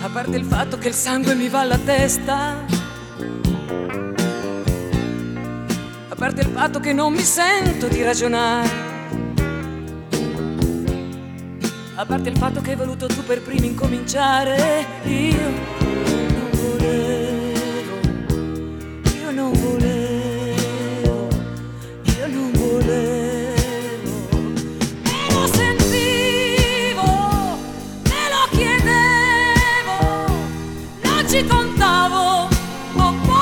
parte il fatto che il sangue mi va alla testa, a parte il fatto che non mi sento di ragionare, a parte il fatto che hai voluto tu per primo incominciare. Io non volevo, io non volevo, io non volevo. Me lo sentivo, me lo chiedevo, non ci contavo, oh,